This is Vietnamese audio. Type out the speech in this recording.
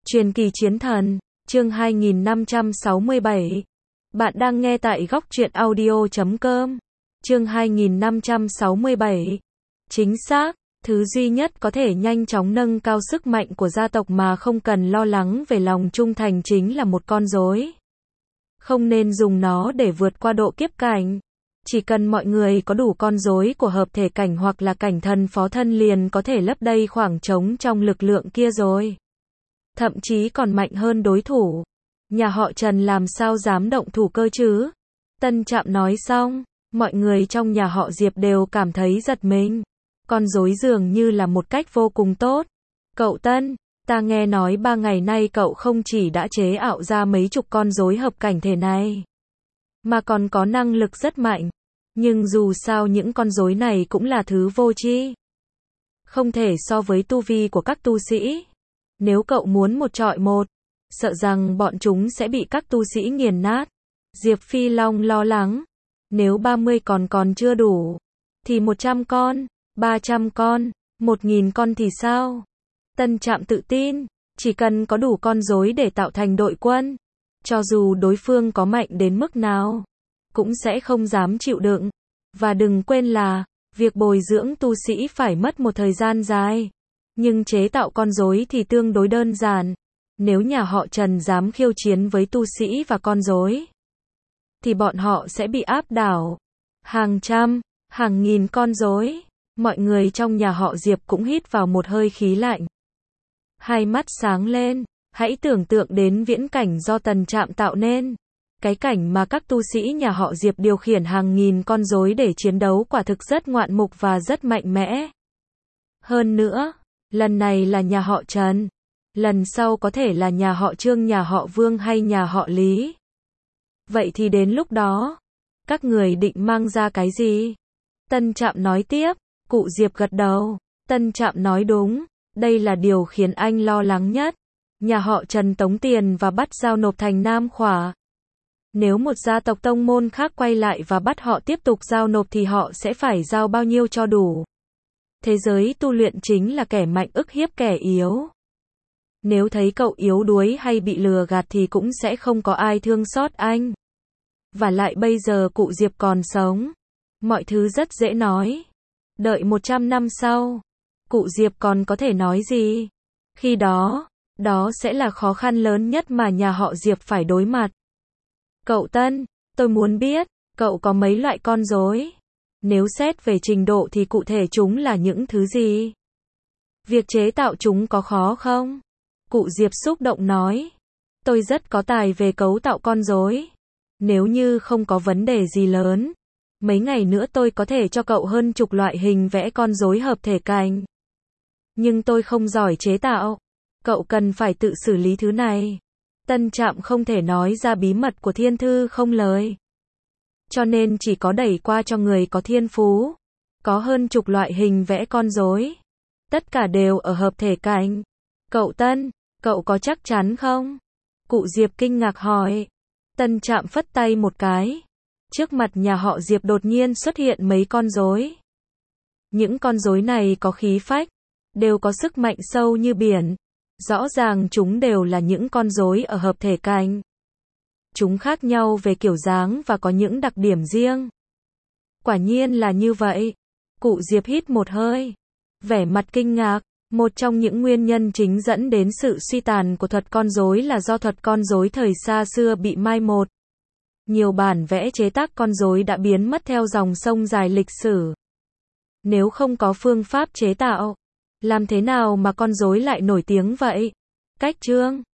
Truyền kỳ chiến thần, chương 2567. Bạn đang nghe tại góc truyện audio.com. Chương 2567. Chính xác, thứ duy nhất có thể nhanh chóng nâng cao sức mạnh của gia tộc mà không cần lo lắng về lòng trung thành chính là một con rối. Không nên dùng nó để vượt qua độ kiếp cảnh. Chỉ cần mọi người có đủ con rối của hợp thể cảnh hoặc là cảnh thần phó thân liền có thể lấp đầy khoảng trống trong lực lượng kia rồi. Thậm chí còn mạnh hơn đối thủ. Nhà họ Trần làm sao dám động thủ cơ chứ? Tân Trạm nói xong, mọi người trong nhà họ Diệp đều cảm thấy giật mình. Con rối dường như là một cách vô cùng tốt. Cậu Tân, ta nghe nói 3 ngày nay cậu không chỉ đã chế ảo ra mấy chục con rối hợp cảnh thể này, mà còn có năng lực rất mạnh. Nhưng dù sao những con rối này cũng là thứ vô tri, không thể so với tu vi của các tu sĩ. Nếu cậu muốn một trọi một, sợ rằng bọn chúng sẽ bị các tu sĩ nghiền nát. Diệp Phi Long lo lắng. Nếu 30 còn chưa đủ, thì 100 con, 300 con, 1000 con thì sao? Tân Trạm tự tin, chỉ cần có đủ con rối để tạo thành đội quân, cho dù đối phương có mạnh đến mức nào, cũng sẽ không dám chịu đựng. Và đừng quên là, việc bồi dưỡng tu sĩ phải mất một thời gian dài. Nhưng chế tạo con rối thì tương đối đơn giản. Nếu nhà họ Trần dám khiêu chiến với tu sĩ và con rối, thì bọn họ sẽ bị áp đảo. Hàng trăm, hàng nghìn con rối. Mọi người trong nhà họ Diệp cũng hít vào một hơi khí lạnh. Hai mắt sáng lên. Hãy tưởng tượng đến viễn cảnh do Tân Trạm tạo nên. Cái cảnh mà các tu sĩ nhà họ Diệp điều khiển hàng nghìn con rối để chiến đấu quả thực rất ngoạn mục và rất mạnh mẽ. Hơn nữa, lần này là nhà họ Trần. Lần sau có thể là nhà họ Trương, nhà họ Vương hay nhà họ Lý. Vậy thì đến lúc đó, các người định mang ra cái gì? Tân Trạm nói tiếp. Cụ Diệp gật đầu. Tân Trạm nói đúng. Đây là điều khiến anh lo lắng nhất. Nhà họ Trần tống tiền và bắt giao nộp thành Nam Khỏa. Nếu một gia tộc tông môn khác quay lại và bắt họ tiếp tục giao nộp thì họ sẽ phải giao bao nhiêu cho đủ? Thế giới tu luyện chính là kẻ mạnh ức hiếp kẻ yếu. Nếu thấy cậu yếu đuối hay bị lừa gạt thì cũng sẽ không có ai thương xót anh. Và lại bây giờ cụ Diệp còn sống. Mọi thứ rất dễ nói. Đợi 100 năm sau, cụ Diệp còn có thể nói gì? Khi đó, đó sẽ là khó khăn lớn nhất mà nhà họ Diệp phải đối mặt. Cậu Tân, tôi muốn biết, cậu có mấy loại con rối? Nếu xét về trình độ thì cụ thể chúng là những thứ gì? Việc chế tạo chúng có khó không? Cụ Diệp xúc động nói. Tôi rất có tài về cấu tạo con rối. Nếu như không có vấn đề gì lớn, mấy ngày nữa tôi có thể cho cậu hơn chục loại hình vẽ con rối hợp thể cảnh. Nhưng tôi không giỏi chế tạo. Cậu cần phải tự xử lý thứ này. Tân Trạm không thể nói ra bí mật của thiên thư không lời. Cho nên chỉ có đẩy qua cho người có thiên phú. Có hơn chục loại hình vẽ con rối. Tất cả đều ở hợp thể cảnh. Cậu Tân, cậu có chắc chắn không? Cụ Diệp kinh ngạc hỏi. Tân Trạm phất tay một cái. Trước mặt nhà họ Diệp đột nhiên xuất hiện mấy con rối. Những con rối này có khí phách, đều có sức mạnh sâu như biển. Rõ ràng chúng đều là những con rối ở hợp thể cảnh. Chúng khác nhau về kiểu dáng và có những đặc điểm riêng. Quả nhiên là như vậy. Cụ Diệp hít một hơi, vẻ mặt kinh ngạc. Một trong những nguyên nhân chính dẫn đến sự suy tàn của thuật con rối là do thuật con rối thời xa xưa bị mai một. Nhiều bản vẽ chế tác con rối đã biến mất theo dòng sông dài lịch sử. Nếu không có phương pháp chế tạo, làm thế nào mà con rối lại nổi tiếng vậy? Cách chương